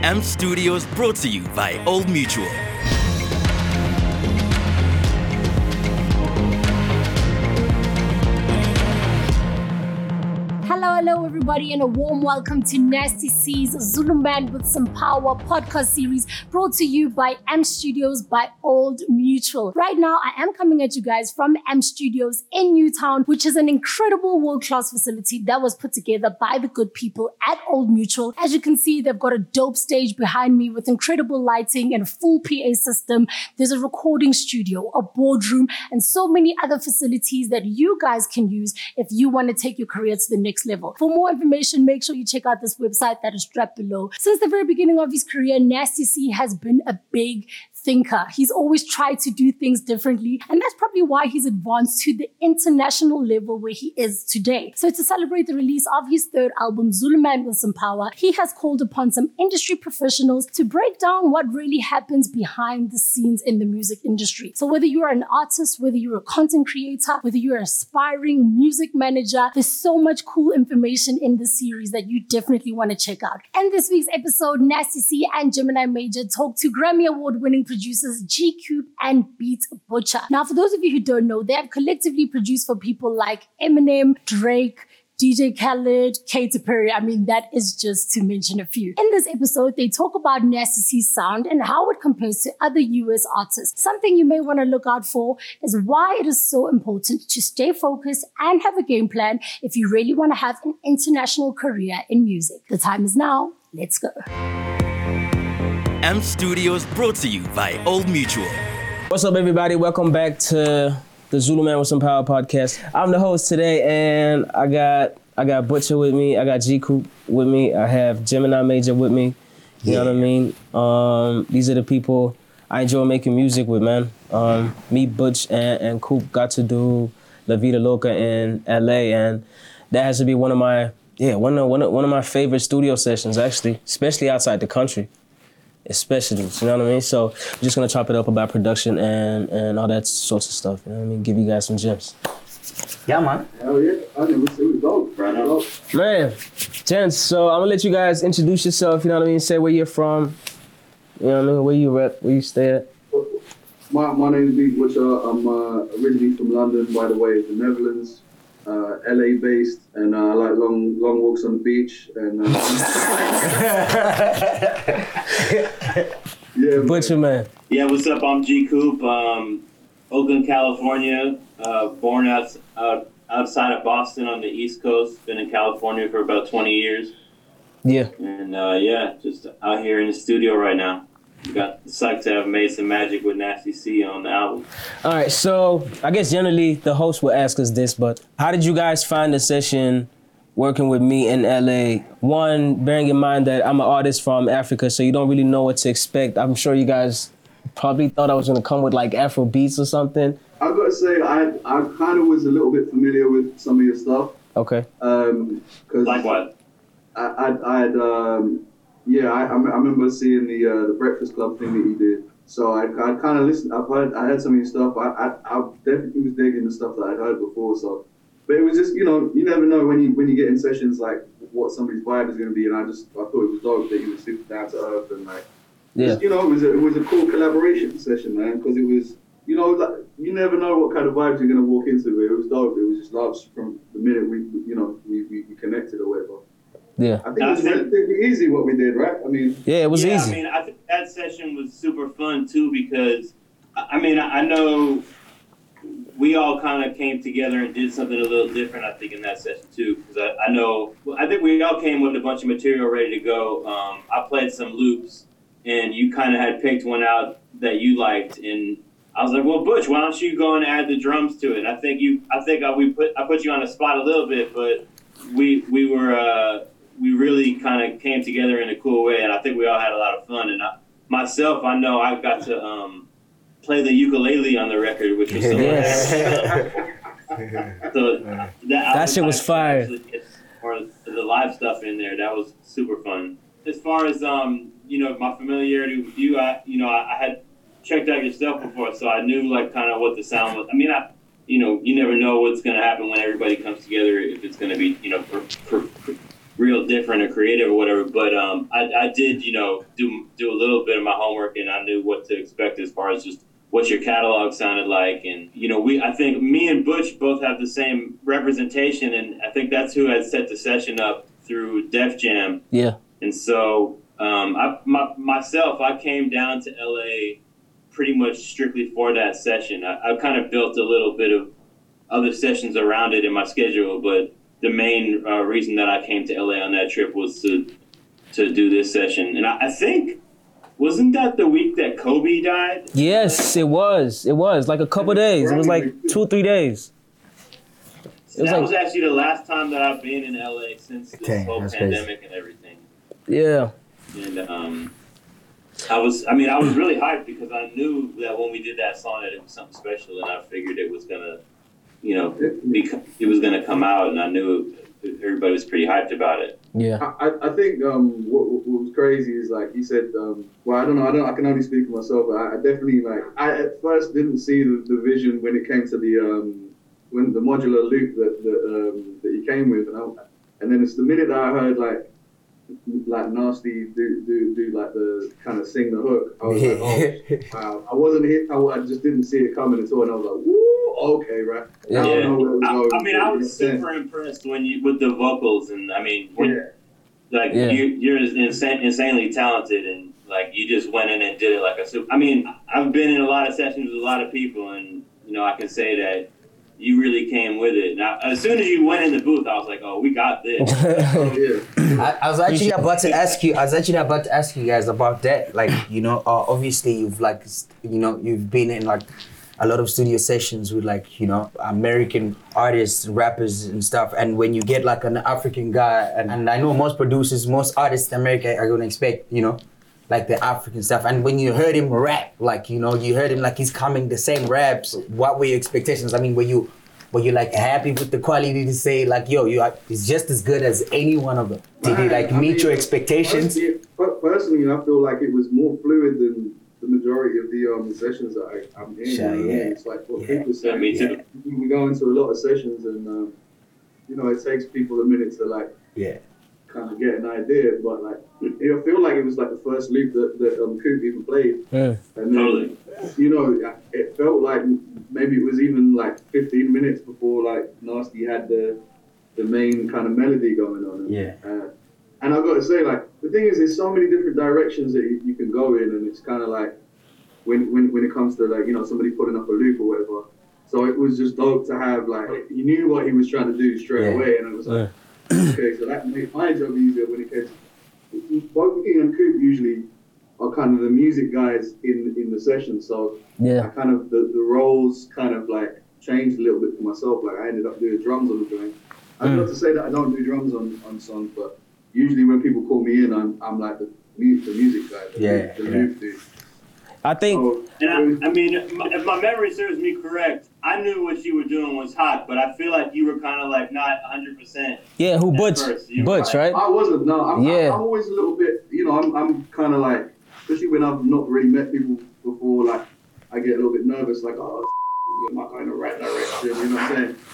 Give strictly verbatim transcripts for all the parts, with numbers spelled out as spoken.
M Studios brought to you by Old Mutual. Hello, hello, everybody, and a warm welcome to Nasty C's Zulu Man with Some Power podcast series brought to you by M Studios by Old Mutual. Right now, I am coming at you guys from M Studios in Newtown, which is an incredible world-class facility that was put together by the good people at Old Mutual. As you can see, they've got a dope stage behind me with incredible lighting and a full P A system. There's a recording studio, a boardroom, and so many other facilities that you guys can use if you want to take your career to the next level. For more information, make sure you check out this website that is strapped below. Since the very beginning of his career, Nasty C has been a big thinker. He's always tried to do things differently, and that's probably why he's advanced to the international level where he is today. So to celebrate the release of his third album, Zulu Man with Some Power, he has called upon some industry professionals to break down what really happens behind the scenes in the music industry. So whether you're an artist, whether you're a content creator, whether you're an aspiring music manager, there's so much cool information in this series that you definitely want to check out. In this week's episode, Nasty C and Gemini Major talk to Grammy Award-winning producers G-Cube and Beat Butcher. Now, for those of you who don't know, they have collectively produced for people like Eminem, Drake, D J Khaled, Katy Perry. I mean, that is just to mention a few. In this episode, they talk about Nasty C's sound and how it compares to other U S artists. Something you may want to look out for is why it is so important to stay focused and have a game plan if you really want to have an international career in music. The time is now. Let's go. M Studios brought to you by Old Mutual. What's up, everybody? Welcome back to the Zulu Man with Some Power podcast. I'm the host today, and I got I got Butcher with me. I got G-Cube with me. I have Gemini Major with me. You yeah. know what I mean? Um, these are the people I enjoy making music with, man. Um, me, Butch, and, and Coop got to do La Vida Loca in L A, and that has to be one of my yeah one of one of, one of my favorite studio sessions, actually, especially outside the country. Especially, you know what I mean? So we're just gonna chop it up about production and, and all that sorts of stuff, you know what I mean? Give you guys some gems. Yeah, man. Hell yeah. I think it was dope. Right now. Man, gents, so I'm gonna let you guys introduce yourself, you know what I mean? Say where you're from, you know what I mean? Where you rep, where you stay at. My, my name is Beat Butcher. I'm uh, originally from London, by the way, the Netherlands. Uh, L A based, and uh, I like long long walks on the beach. And uh, yeah, Butcher man. Yeah, what's up? I'm G-Cube, um, Oakland, California. Uh, born out, out outside of Boston on the East Coast. Been in California for about twenty years. Yeah. And uh, yeah, just out here in the studio right now. Got psyched to have made some magic with Nasty C on the album. All right, so I guess generally the host will ask us this, but how did you guys find the session working with me in L A? One, bearing in mind that I'm an artist from Africa, so you don't really know what to expect. I'm sure you guys probably thought I was gonna come with like Afro beats or something. I've got to say, I I kind of was a little bit familiar with some of your stuff. Okay. Um, cause like what? I I I had um. Yeah, I, I remember seeing the uh, the Breakfast Club thing that you did. So I, I kind of listened. I've heard, I heard some of your stuff. I, I I definitely was digging the stuff that I'd heard before. So, but it was just, you know, you never know when you when you get in sessions like what somebody's vibe is going to be. And I just I thought it was dope that you were super down to earth and like, yeah, just, you know, it was a, it was a cool collaboration session, man. Because it was, you know, like, you never know what kind of vibes you're going to walk into. But it was dope. It was just love from the minute we, you know, we, we, we connected or whatever. Yeah. I think it was relatively easy what we did, right? I mean, yeah, it was yeah, easy. I mean, I think that session was super fun too because, I mean, I know we all kind of came together and did something a little different, I think, in that session too. Because I, I know, I think we all came with a bunch of material ready to go. Um, I played some loops, and you kind of had picked one out that you liked, and I was like, well, Butch, why don't you go and add the drums to it? And I think you, I think I, we put, I put you on the spot a little bit, but we we were. Uh, we really kind of came together in a cool way, and I think we all had a lot of fun. And I, myself, I know I got to um, play the ukulele on the record, which was so yes. So that, that shit was fire. Or the live stuff in there, that was super fun. As far as um, you know, my familiarity with you, I you know, I, I had checked out your stuff before, so I knew like kind of what the sound was. I mean, I. You know, you never know what's going to happen when everybody comes together, if it's going to be, you know, per, per, per, real different or creative or whatever. But um, I, I did, you know, do do a little bit of my homework, and I knew what to expect as far as just what your catalog sounded like. And, you know, we I think me and Butch both have the same representation, and I think that's who had set the session up through Def Jam. Yeah. And so um, I, my, myself, I came down to L A pretty much strictly for that session. I, I kind of built a little bit of other sessions around it in my schedule, but the main uh, reason that I came to L A on that trip was to to do this session. And I, I think, wasn't that the week that Kobe died? Yes, it was. It was like a couple days. It was like two, three days. So that like, was actually the last time that I've been in L A since this okay, whole pandemic crazy. And everything. Yeah. And um, I was, I mean, I was really hyped because I knew that when we did that song that it was something special, and I figured it was gonna, you know, be, it was gonna come out, and I knew everybody was pretty hyped about it. Yeah. I, I think um, what, what was crazy is like you said. Um, well, I don't know. I don't. I can only speak for myself, but I, I definitely like. I at first didn't see the, the vision when it came to the um, when the modular loop that that, um, that he came with, and I, and then it's the minute that I heard like like Nasty do do do like the kind of sing the hook. I was like, oh wow! I wasn't hit. I, I just didn't see it coming at all, and I was like, woo, okay, right. Yeah. I, don't know where it I, was I mean, I was super impressed when you with the vocals, and I mean, when, yeah. like yeah. you you're insane, insanely talented, and like you just went in and did it like a super. I mean, I've been in a lot of sessions with a lot of people, and you know, I can say that you really came with it. Now, as soon as you went in the booth, I was like, "Oh, we got this." Oh, yeah. I, I was actually about to ask you. I was actually about to ask you guys about that. Like, you know, uh, obviously you've like, you know, you've been in like a lot of studio sessions with like, you know, American artists, rappers and stuff. And when you get like an African guy, and, and I know most producers, most artists in America are gonna expect, you know, like the African stuff. And when you heard him rap, like, you know, you heard him like he's coming the same raps. What were your expectations? I mean, were you were you like happy with the quality to say like, yo, you are, it's just as good as any one of them? Did he like I meet mean, your expectations? Personally, personally, I feel like it was more fluid than the majority of the um, sessions that I, I'm in. Sure, you know yeah. I mean? It's like what Yeah. people say. Yeah, me too. We go into a lot of sessions, and um, you know, it takes people a minute to like Yeah. kind of get an idea. But like, I feel like it was like the first loop that that um, Coop even played. Yeah. And then, Totally. you know, it felt like maybe it was even like fifteen minutes before like Nasty had the the main kind of melody going on. And, Yeah. Uh, and I've got to say, like, the thing is, there's so many different directions that you, you can go in, and it's kind of like when, when when it comes to like, you know, somebody putting up a loop or whatever. So it was just dope to have like, you knew what he was trying to do straight Yeah. away, and it was like, okay, so that made my job easier when it came to both me and Coop usually are kind of the music guys in in the session. So Yeah. I kind of the, the roles kind of like changed a little bit for myself. Like I ended up doing drums on the joint. I'm not to say that I don't do drums on, on songs, but usually when people call me in, I'm I'm like the mu- the music guy, the, Yeah, the yeah. loop dude. I think So, And I, I mean, if my, if my memory serves me correct, I knew what you were doing was hot, but I feel like you were kind of like not one hundred percent. yeah, who At Butch? first, you- Butch, right? I wasn't. No, I'm, Yeah. I'm always a little bit. You know, I'm I'm kind of like, especially when I've not really met people before. Like, I get a little bit nervous. Like, oh, am I going in the right direction? You know what I'm saying?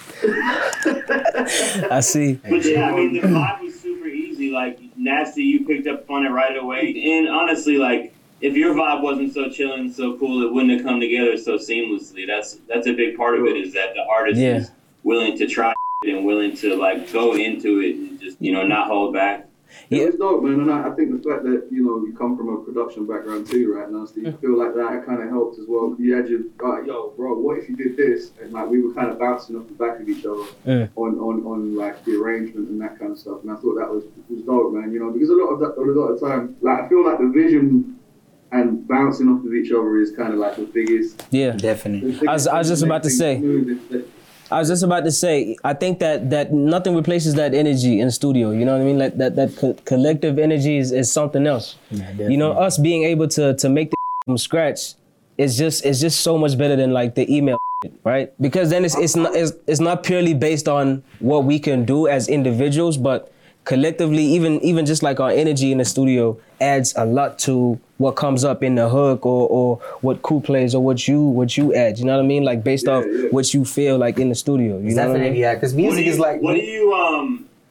I see. But yeah, I mean, the vibe was super easy. Like, Nasty, you picked up on it right away. And honestly, like, if your vibe wasn't so chilling and so cool, it wouldn't have come together so seamlessly. That's that's a big part of it, is that the artist Yeah. is willing to try and willing to, like, go into it and just, you know, not hold back. Yeah. It was dope, man, and I, I think the fact that, you know, you come from a production background too, right, Nasty, I feel like that kind of helped as well. You had your, like, yo, bro, what if you did this? And, like, we were kind of bouncing off the back of each other Yeah. on, on, on, like, the arrangement and that kind of stuff, and I thought that was was dope, man, you know, because a lot of that, a lot of time, like, I feel like the vision and bouncing off of each other is kind of like the biggest... Yeah. Definitely. the I was- I was just about to say. say. I was just about to say, I think that that nothing replaces that energy in the studio. You know what I mean? Like that that co- collective energy is, is something else. Yeah, You know, us being able to to make the from scratch is just it's just so much better than like the email, right? Because then it's it's not it's, it's not purely based on what we can do as individuals, but collectively, even even just like our energy in the studio adds a lot to what comes up in the hook or or what Coop plays or what you what you add. You know what I mean? Like based Yeah, off yeah. what you feel like in the studio. You know what I Definitely, mean? yeah. Because What music do you, is like. what do you, um,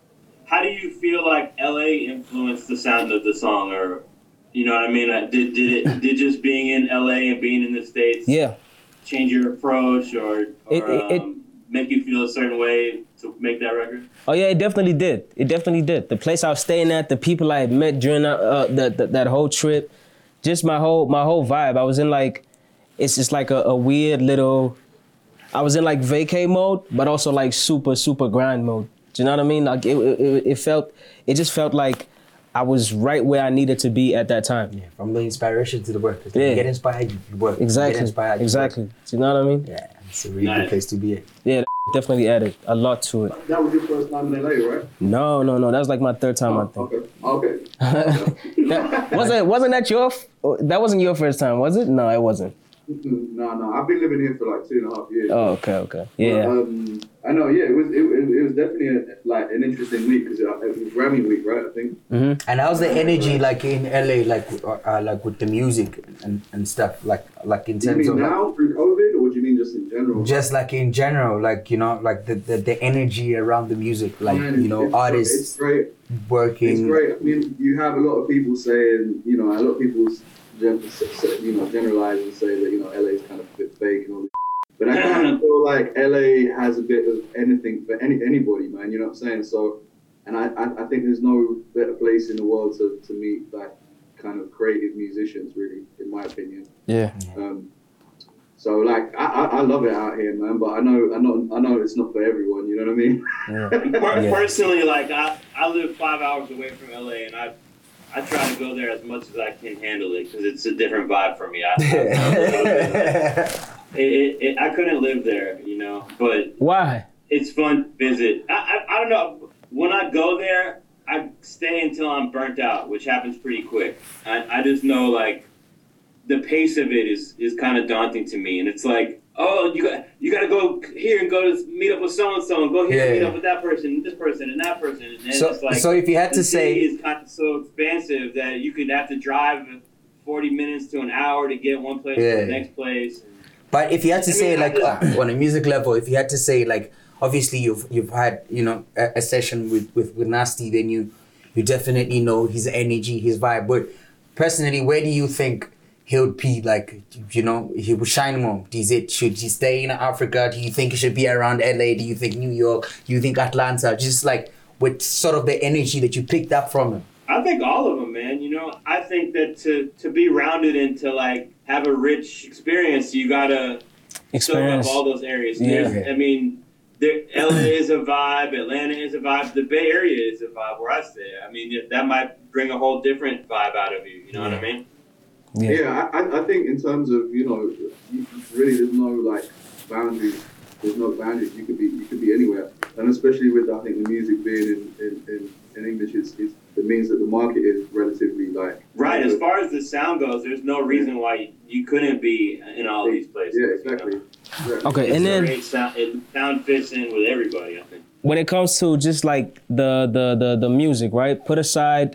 how do you feel like L A influenced the sound of the song, or you know what I mean? Like, did did it did just being in L A and being in the States Yeah. change your approach, or, or It- it- it- um, make you feel a certain way to make that record? Oh yeah, it definitely did. It definitely did. The place I was staying at, the people I had met during that, uh, that, that that whole trip, just my whole my whole vibe. I was in like, it's just like a, a weird little. I was in like vacay mode, but also like super super grind mode. Do you know what I mean? Like it it, it felt, it just felt like I was right where I needed to be at that time. Yeah, from the inspiration to the work. It's like Yeah. You get inspired, you work. You Exactly. get inspired, you Exactly. work. Do you know what I mean? Yeah, it's a really Nice. good place to be at. Yeah, definitely added a lot to it. That was your first time in L A, right? No, no, no. That was like my third time, I think. Okay. Okay. That, wasn't wasn't that your? f- That wasn't your first time, was it? No, it wasn't. No, no. I've been living here for like two and a half years. Oh, okay, okay. But, Yeah. um, I know. Yeah, it was. It, it, it was definitely a, like an interesting week because it, it was Grammy week, right? I think. Mm-hmm. And how's the energy like in L A, like uh, uh, like with the music and, and stuff, like like in Do you terms mean of like, now through COVID, or do you mean just in general? just like in general, like you know, like the, the, the energy around the music, like Man, you know, it's, artists It's great. It's working. great. I mean, you have a lot of people saying, you know, a lot of people, gen- you know, generalize and say that you know L A is kind of a bit fake and all this. But I kind of feel like L A has a bit of anything for any anybody, man. You know what I'm saying? So, and I, I, I think there's no better place in the world to, to meet like kind of creative musicians, really, in my opinion. Yeah. Um, so like I, I, I love it out here, man. But I know I know I know it's not for everyone. You know what I mean? Per- Yeah. Personally, like I, I live five hours away from L A, and I I try to go there as much as I can handle it because it's a different vibe for me. I, I, it, it, it, I couldn't live there, you know, but Why? it's fun to visit. I, I, I don't know. When I go there, I stay until I'm burnt out, which happens pretty quick. I, I just know, like, the pace of it is, is kind of daunting to me. And it's like, oh, you got you got to go here and go to meet up with so-and-so and go here and Yeah. meet up with that person and this person and that person. And then So, it's like, so if you had the to say, city is kind of so expansive that you could have to drive forty minutes to an hour to get one place Yeah. to the next place. but if you had to I say mean, I like just- uh, on a music level, if you had to say like, obviously you've you've had you know a, a session with, with with Nasty, then you you definitely know his energy, his vibe. But personally, where do you think he would be like, you know, he would shine more? Is it, should he stay in Africa? Do you think he should be around L A? Do you think New York? Do you think Atlanta? Just like with sort of the energy that you picked up from him. I think all of them, man. You know, I think that to, to be rounded and to like have a rich experience, you gotta soak Experience. up all those areas. Yeah. There's- I mean, there, L A is a vibe, Atlanta is a vibe, the Bay Area is a vibe where I stay. I mean, that might bring a whole different vibe out of you. You know what I mean? Yeah. Yeah, I, I- I think in terms of you know, you, really there's no like boundaries. There's no boundaries. You could be you could be anywhere, and especially with I think the music being in in, in, in English, it's, it's, it means that the market is relatively like Right. As far as the sound goes, there's no reason why you couldn't be in all these places. Yeah, you exactly. know? Exactly. Okay, It's and a then great sound, it sound fits in with everybody, I think. when it comes to just like the the the the music, right? Put aside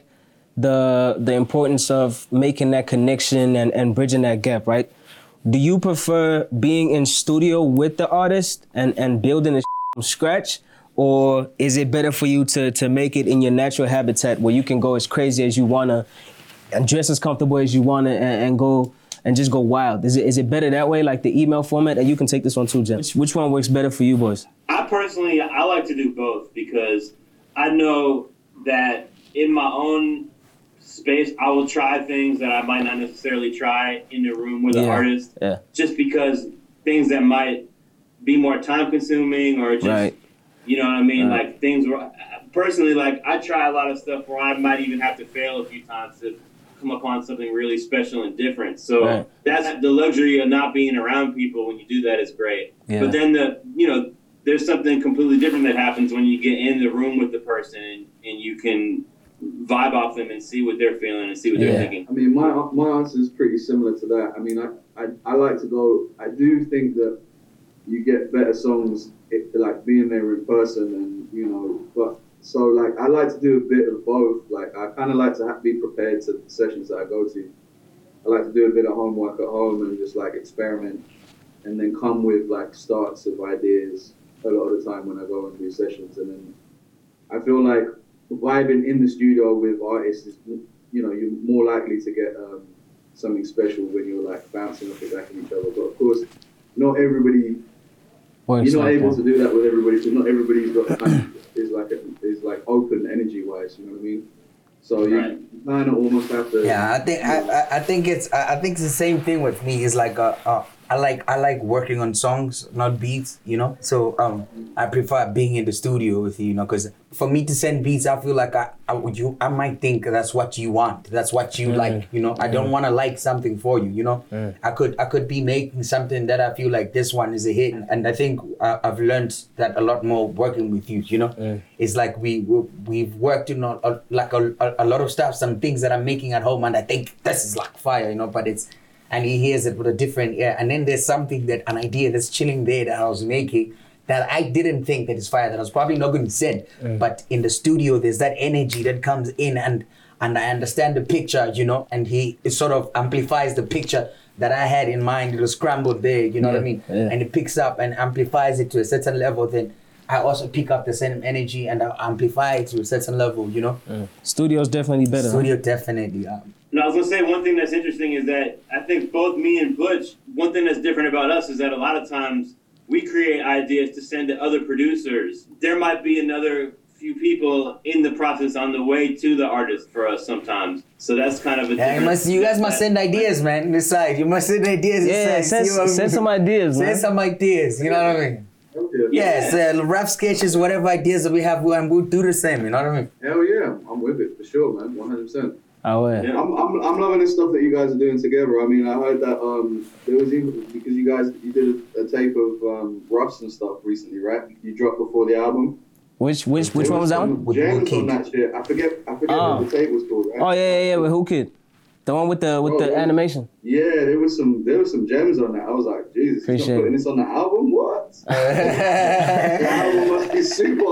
the the importance of making that connection and, and bridging that gap, right? Do you prefer being in studio with the artist and, and building it from scratch? Or is it better for you to to make it in your natural habitat where you can go as crazy as you wanna and dress as comfortable as you wanna and, and go and just go wild? Is it is it better that way, like the email format? And you can take this one too, Jen. Which, which one works better for you boys? I personally, I like to do both because I know that in my own space, I will try things that I might not necessarily try in the room with an Yeah, artist, yeah. just because things that might be more time consuming or just, Right. you know what I mean? Right. Like things where, personally, like I try a lot of stuff where I might even have to fail a few times to come upon something really special and different. So Right. that's the luxury of not being around people when you do that is great. Yeah. But then the, you know, there's something completely different that happens when you get in the room with the person and, and you can vibe off them and see what they're feeling and see what Yeah. they're thinking. I mean, my my answer is pretty similar to that. I mean, I, I, I like to go. I do think that you get better songs if, like being there in person, and you know. But so like I like to do a bit of both. Like I kind of like to have, be prepared to the sessions that I go to. I like to do a bit of homework at home and just like experiment, and then come with like starts of ideas a lot of the time when I go and do sessions, and then I feel like vibing in the studio with artists is, you know, you're more likely to get um, something special when you're like bouncing off the back of each other. But of course, not everybody. Works You're not like able that. to do that with everybody because not everybody's got kind of, is like a, is like open energy wise. You know what I mean? So you Right. kind of almost have to. Yeah, I think I, I, I think it's I I think it's the same thing with me. It's like uh, uh, I like I like working on songs, not beats. You know, so um I prefer being in the studio with you. You know, because for me to send beats, I feel like I I would you I might think that's what you want, that's what you Mm. like. You know, I don't want to like something for you. You know, Mm. I could I could be making something that I feel like this one is a hit, and I think I, I've learned that a lot more working with you. You know, Mm. it's like we we- we've worked in a, a, like a, a, a lot of stuff, some things that I'm making at home, and I think this is like fire, you know. But it's and he hears it with a different ear, and then there's something that an idea that's chilling there that I was making that I didn't think that is fire, that I was probably not going to send. But in the studio, there's that energy that comes in, and and I understand the picture, you know, and he it sort of amplifies the picture that I had in mind. It was scrambled there, you know what I Yeah, mean? yeah. And it picks up and amplifies it to a certain level. Then I also pick up the same energy and I amplify it to a certain level, you know? Studio's definitely better. huh? Studio definitely. Um, No, I was gonna say one thing that's interesting is that I think both me and Butch, one thing that's different about us is that a lot of times we create ideas to send to other producers. There might be another few people in the process on the way to the artist for us sometimes. So that's kind of a yeah, you different- must. You guys must send ideas, man. Decide. You must send ideas. Yeah, decide. send, See what- send some ideas, man. Send some ideas. You know what I mean? Okay. Yes, uh, rough sketches, whatever ideas that we have, we'll, and we'll do the same. You know what I mean? Hell yeah, I'm with it for sure, man. one hundred percent. Oh, yeah. Yeah. I'm, I'm, I'm loving the stuff that you guys are doing together. I mean, I heard that um, there was even because you guys you did a, a tape of um, Russ and stuff recently, right? You dropped before the album. Which which which There one was that some one? With Gems Woodkid. on that shit. I forget. I forget Oh. what the tape was called. Right? Oh yeah, yeah, yeah. With Who Kid? The one with the with Oh, the yeah. animation. Yeah, there was some there was some gems on that. I was like, Jesus, he's Appreciate not putting it. this on the album? What? The album must be super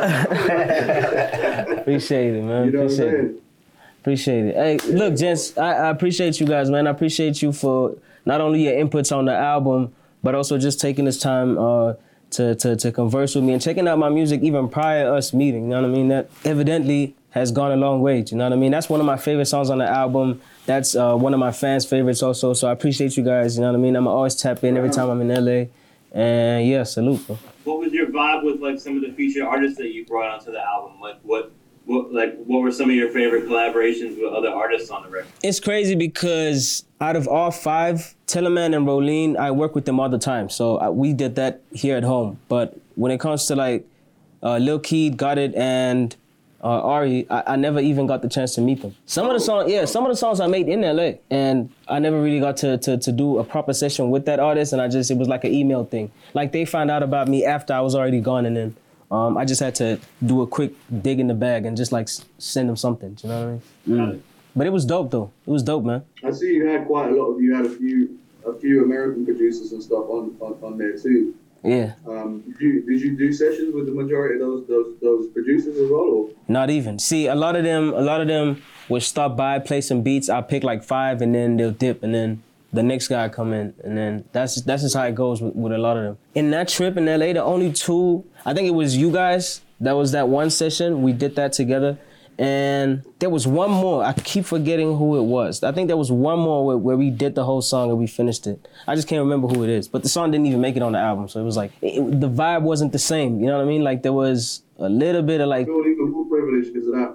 hard. Appreciate it, man. You know what I'm Appreciate it. saying? Appreciate it. Hey, look, gents, I, I appreciate you guys, man. I appreciate you for not only your inputs on the album, but also just taking this time uh, to, to to converse with me and checking out my music even prior to us meeting. You know what I mean? That evidently has gone a long way. You know what I mean? That's one of my favorite songs on the album. That's uh, one of my fans' favorites also. So I appreciate you guys. You know what I mean? I'm always tap in every time I'm in L A. And yeah, salute, bro. What was your vibe with like some of the featured artists that you brought onto the album? Like what, what, like what were some of your favorite collaborations with other artists on the record? It's crazy because out of all five, Tillerman and Rolene, I work with them all the time. So I, we did that here at home. But when it comes to like uh, Lil Keed, Got It, and uh, Ari, I, I never even got the chance to meet them. Some of the songs, yeah, some of the songs I made in L A, and I never really got to, to to do a proper session with that artist. And I just, it was like an email thing. Like they found out about me after I was already gone, and then um, I just had to do a quick dig in the bag and just like s- send them something. You know what I mean? Mm. But it was dope though. It was dope, man. I see you had quite a lot of you had a few a few American producers and stuff on, on, on there too. Yeah. Um, did you did you do sessions with the majority of those those those producers as well? Or? Not even. See, a lot of them, a lot of them would stop by, play some beats. I'll pick like five, and then they'll dip, and then the next guy come in, and then that's that's just how it goes with, with a lot of them. In that trip in L A, the only two, I think it was you guys. That was that one session. We did that together, and there was one more. I keep forgetting who it was. I think there was one more where, where we did the whole song and we finished it. I just can't remember who it is. But the song didn't even make it on the album, so it was like it, it- the vibe wasn't the same. You know what I mean? Like there was a little bit of like. I feel even more privileged because of that.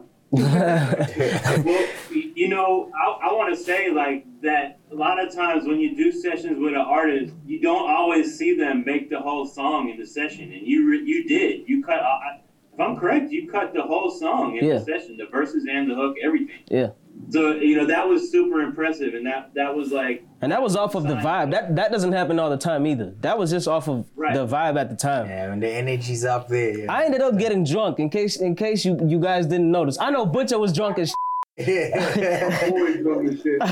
Well, y- you know, I, I want to say like that a lot of times when you do sessions with an artist, you don't always see them make the whole song in the session, and you re- you did. You cut. I, if I'm correct, you cut the whole song in Yeah. the session, the verses and the hook, everything. Yeah. So you know that was super impressive, and that that was like And that was off of the vibe. That that doesn't happen all the time either. That was just off of Right. the vibe at the time. Yeah, when the energy's up there. Yeah. I ended up getting drunk in case in case you, you guys didn't notice. I know Butcher was drunk as I'm always drunk as shit.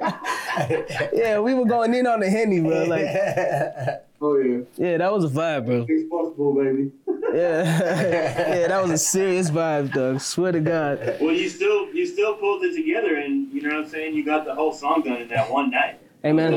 yeah, we were going in on the Henny, bro. Like, Oh yeah, yeah, that was a vibe, bro. it's possible, baby. Yeah, yeah, that was a serious vibe, dog. Swear to God. well, you still you still pulled it together, and you know what I'm saying. You got the whole song done in that one night. Hey man,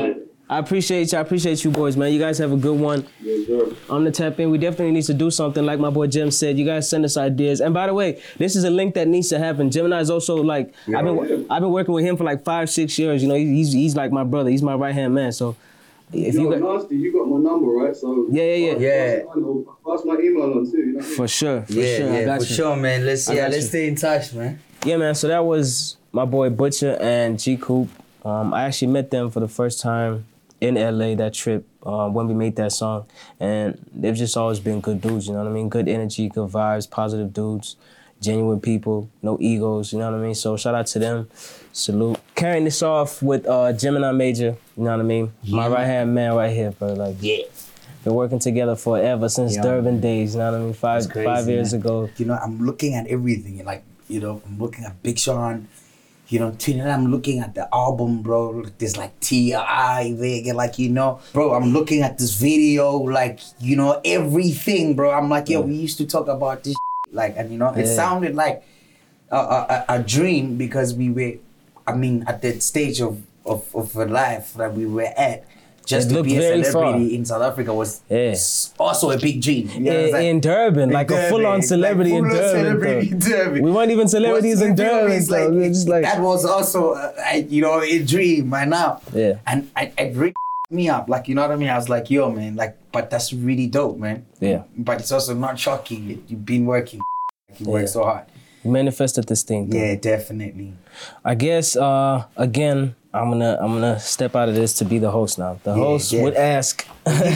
I appreciate you. I appreciate you boys, man. You guys have a good one. Yes, sir. On the tap in, we definitely need to do something like my boy Jim said. You guys send us ideas. And by the way, this is a link that needs to happen. Gemini is also like, Yeah, I've been yeah. I've been working with him for like five, six years. You know, he's he's like my brother. He's my right hand man. So if Yo, you got, Nasty, you got my number, right? So Yeah, yeah, yeah. Yeah. Pass, pass my email on too. You know what I mean? for sure, for Yeah, sure, I yeah, got for you. sure, man. Let's I yeah, got let's you. stay in touch, man. Yeah, man. So that was my boy Butcher and G Coop. Um, I actually met them for the first time in L A that trip uh, when we made that song, and they've just always been good dudes. You know what I mean? Good energy, good vibes, positive dudes, genuine people, no egos. You know what I mean? So shout out to them. Salute. Carrying this off with uh, Gemini Major. You know what I mean? My right hand man right here, bro. Like Yeah. been working together forever since Yeah, Durban man. days. You know what I mean? Five It's crazy, five years man. ago. You know, I'm looking at everything. Like, you know, I'm looking at Big Sean. You know, tonight I'm looking at the album, bro. There's like T I there, like, you know, bro. I'm looking at this video, like, you know, everything, bro. I'm like, yo, we used to talk about this, like, and you know, it Yeah. sounded like a, a, a dream because we were, I mean, at that stage of of, of a life that we were at. Just It to looked be a very celebrity far. in South Africa was Yeah. s- also a big dream. You know what I'm In, saying? in Durban, like a Durban, full-on celebrity like in full-on Durban. celebrity bro. in Durban. We weren't even celebrities in What's the Durban. deal is, so like, we're just like, that was also, uh, I, you know, a dream by now. Yeah. And I, it really me up, like, you know what I mean? I was like, yo, man, like, but that's really dope, man. yeah, But it's also not shocking. You've been working. You Yeah. work so hard. we manifested this thing. though. Yeah, definitely. I guess uh, again, I'm gonna I'm gonna step out of this to be the host now. The Yeah, host yeah. would ask.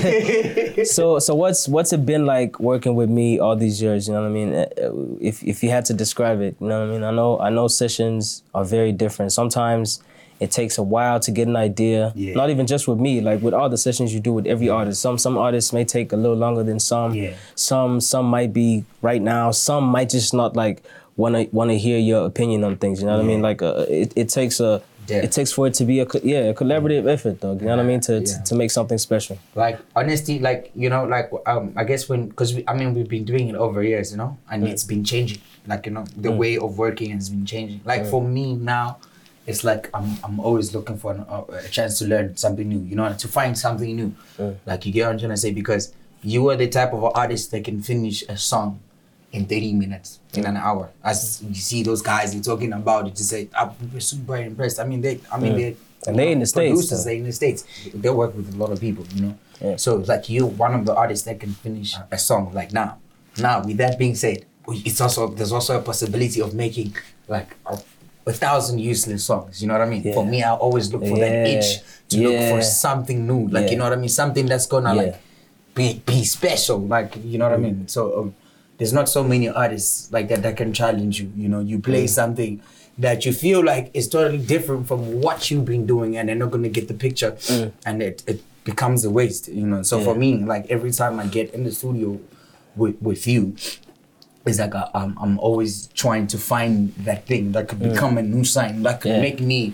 so so what's what's it been like working with me all these years? You know what I mean? Uh, If if you had to describe it, you know what I mean? I know I know sessions are very different. Sometimes it takes a while to get an idea. Yeah. Not even just with me, like with all the sessions you do with every artist. Some some artists may take a little longer than some. Yeah. Some some might be right now. Some might just not like wanna wanna hear your opinion on things. You know what I mean? Yeah. Like uh, it it takes a Yeah. it takes for it to be a co- yeah a collaborative effort though. You know what I mean? To, Yeah. to to make something special. Like, honesty, like, you know, like, um, I guess when, because, I mean, we've been doing it over years, you know, and it's been changing. Like, you know, the way of working has been changing. Like, for me now, it's like I'm I'm always looking for an, uh, a chance to learn something new, you know, to find something new. Like, you get what I'm trying to say? Because you are the type of artist that can finish a song in thirty minutes, in an hour. As you see those guys you're talking about, it, to say, I'm super impressed. I mean, they, I mean, they, And they in the States, producers, though. they in the States. They work with a lot of people, you know. Yeah. So it's like you're one of the artists that can finish a song like now. Now, with that being said, it's also there's also a possibility of making like a, a thousand useless songs. You know what I mean? Yeah. For me, I always look for that Yeah. itch to look Yeah. for something new. Like Yeah. you know what I mean? Something that's gonna Yeah. like be be special. Like you know what I mean? So um, there's not so many artists like that that can challenge you. You know, you play something that you feel like is totally different from what you've been doing, and they're not gonna get the picture, and it, it becomes a waste. You know. So for Yeah. me, like every time I get in the studio with with you, it's like I, I'm I'm always trying to find that thing that could become a new sign that could Yeah. make me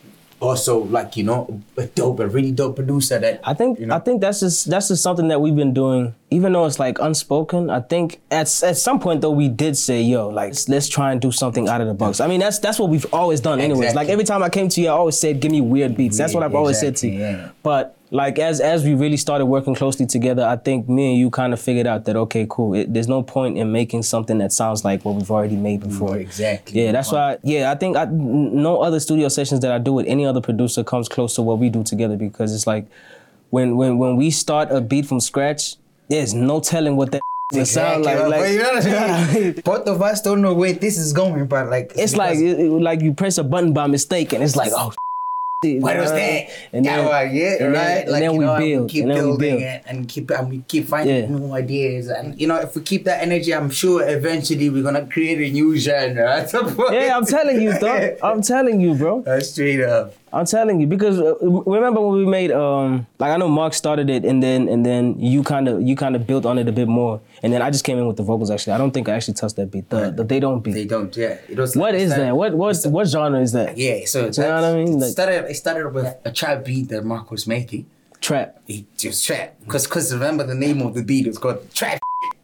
also like you know a dope, a really dope producer. That I think you know, I think that's just that's just something that we've been doing, even though it's like unspoken. I think at at some point though we did say, yo, like let's, let's try and do something out of the box. I mean that's that's what we've always done, anyways. Exactly. Like every time I came to you, I always said, give me weird beats. That's what I've Yeah, always said to exactly, you. yeah. But like as as we really started working closely together, I think me and you kind of figured out that okay, cool. It, there's no point in making something that sounds like what we've already made before. exactly. Yeah, that's why. Yeah, I think I, n- no other studio sessions that I do with any other producer comes close to what we do together, because it's like when when when we start a beat from scratch, there's no telling what that will sound like. But Like you know what I mean? Both of us don't know where this is going, but like it's like it, it- like you press a button by mistake, and it's like oh. shit, what you was know? that? And yeah, then, well, yeah, and right. then, and like, then you we know, build, keep and then we building build. it and keep and we keep finding Yeah. new ideas. And you know, if we keep that energy, I'm sure eventually we're gonna create a new genre at some point. Yeah, I'm telling you, dog. I'm telling you, bro. That's straight up. I'm telling you, because uh, remember when we made um like I know Mark started it, and then and then you kind of you kind of built on it a bit more, and then I just came in with the vocals. Actually, I don't think I actually touched that beat. The, the they don't beat. They don't. Yeah, it was. What like, is started- that? What what what genre is that? Yeah, so you know what I mean? It Like- started. It started with a trap beat that Mark was making. Trap. He just trap because because remember the name of the beat was called Trap.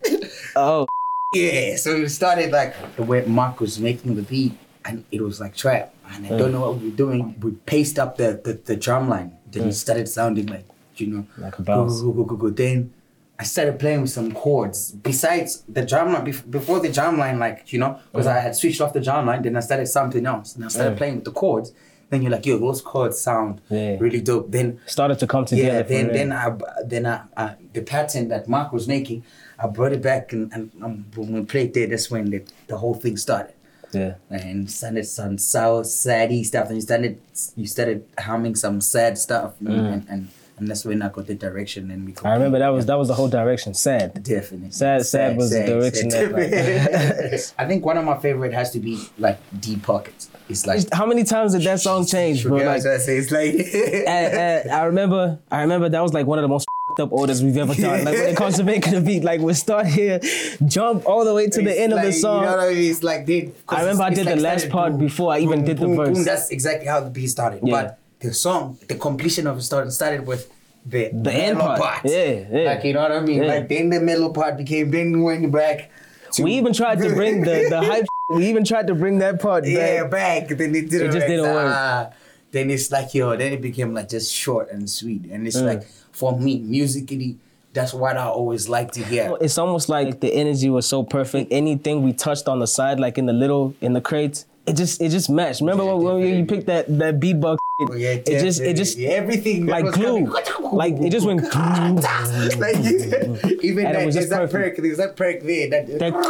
Oh, Yeah, so it started like the way Mark was making the beat, and it was like trap. And I don't know what we were doing. We paced up the, the, the drum line Then it started sounding like, you know, Like a bounce. go, go, go, go, go. Then I started playing with some chords. Besides the drum line, bef- before the drum line, like, you know, because Mm. I had switched off the drum line, then I started something else. And I started Mm. playing with the chords. Then you're like, yo, those chords sound Yeah. really dope. Then Started to come together. yeah, from then there. then I then I, I the pattern that Mark was making, I brought it back and, and um, when we played there, that's when the, the whole thing started. Yeah. And started some sour, saddy stuff, and you started you started humming some sad stuff, and, and, and and that's when I got the direction. And we. Mm. I remember that was that was the whole direction. Sad. Definitely. Sad, sad was the direction that, that. I think one of my favorite has to be like Deep Pockets. It's like How many times did that song change, bro? Forget Like, what I say. It's like and, and I remember, I remember that was like one of the most f***ed up orders we've ever done. Like when it comes to making a beat, like we start here, jump all the way to the It's end like, of the song. You know what I mean? It's like they. I remember I it's did like the last started part boom, before I even boom, did the boom, verse. boom. That's exactly how the beat started. Yeah. But the song, the completion of it started started with the The end mellow part. Yeah, yeah. Like you know what I mean? Yeah. Like then the middle part became then went back. to- We even tried to bring the the hype. We even tried to bring that part yeah back. back. Then it didn't. It just work. didn't work. Ah. Then it's like yo. Then it became like just short and sweet. And it's Mm. like for me musically, that's what I always like to hear. It's almost like the energy was so perfect. Anything we touched on the side, like in the little in the crates, it just it just matched. Remember Yeah, when, when you definitely. picked that that beatbox? Oh, yeah, it just it just yeah, everything that like was glue. coming- Like it just went. like even And it that, was there's just that perfect. perk, there's that perk there. That,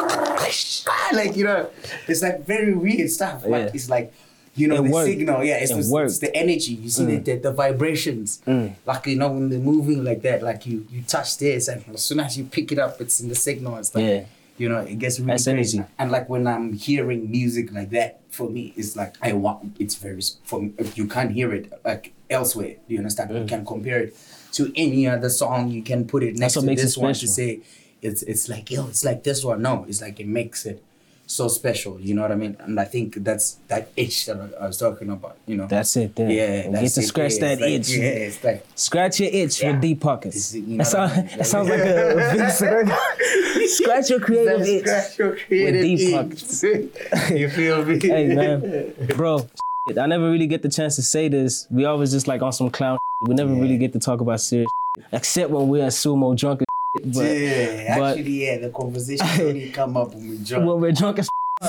That- like you know, it's like very weird stuff. Like Yeah. it's like you know It the worked. signal. Yeah, it's, It the, it's worked. the energy. You see Mm. the, the the vibrations. Mm. Like you know when they're moving like that, like you you touch this, and as soon as you pick it up, it's in the signal. It's like Yeah. you know it gets really That's crazy. energy. And like when I'm hearing music like that, for me, it's like I want. It's very for me, you can't hear it like elsewhere. Do you understand? You can compare it to any other song. You can put it next what to makes it this one to special. say it's it's like yo, it's like this one. No, it's like it makes it so special. You know what I mean? And I think that's that itch that I, I was talking about. You know. That's it. There. Yeah, And get that's to it, scratch yeah, that it's like- itch. Yeah, it's like Scratch your itch Yeah. with deep pockets. It's- you know That, sound, what I mean? that sounds like a, a big cigarette. Scratch your creative That's itch. scratch your creative deep itch. pockets. You feel me? Hey man, bro, I never really get the chance to say this. We always just like on some clown. We never really get to talk about serious, except when we're at sumo drunk. As but yeah, but- actually, yeah, the conversation only come up when we drunk. when we're drunk as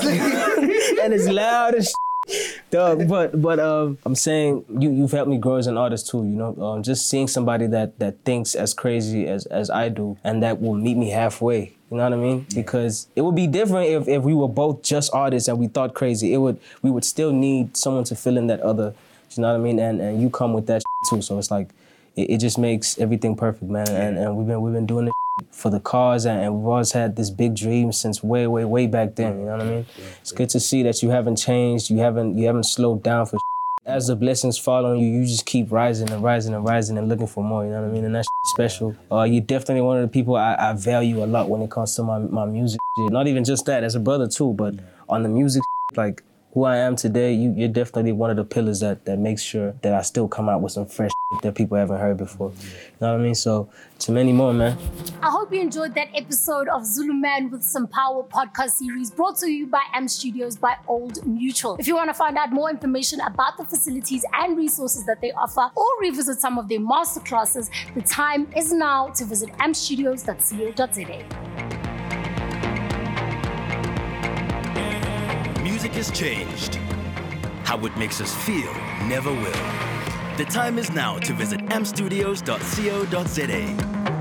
and it's loud as dog. But but um, I'm saying you you've helped me grow as an artist too. You know, um, just seeing somebody that that thinks as crazy as as I do, and that will meet me halfway. You know what I mean? Because it would be different if, if we were both just artists and we thought crazy. It would we would still need someone to fill in that other. You know what I mean? And and you come with that too. So it's like it, it just makes everything perfect, man. And and we've been we've been doing this for the cause, and, and we've always had this big dream since way way way back then. You know what I mean? It's good to see that you haven't changed. You haven't you haven't slowed down for. As the blessings fall on you, you just keep rising and rising and rising and looking for more, you know what I mean? And that's special. Uh, you're definitely one of the people I, I value a lot when it comes to my, my music shit. Not even just that, as a brother too, but on the music shit, like who I am today, you, you're definitely one of the pillars that, that makes sure that I still come out with some fresh shit that people haven't heard before. You know what I mean? So to many more, man. I hope you enjoyed that episode of Zulu Man with Some Power podcast series brought to you by M Studios by Old Mutual. If you want to find out more information about the facilities and resources that they offer or revisit some of their masterclasses, the time is now to visit m studios dot co dot z a. Music has changed. How it makes us feel never will. The time is now to visit m studios dot co dot z a.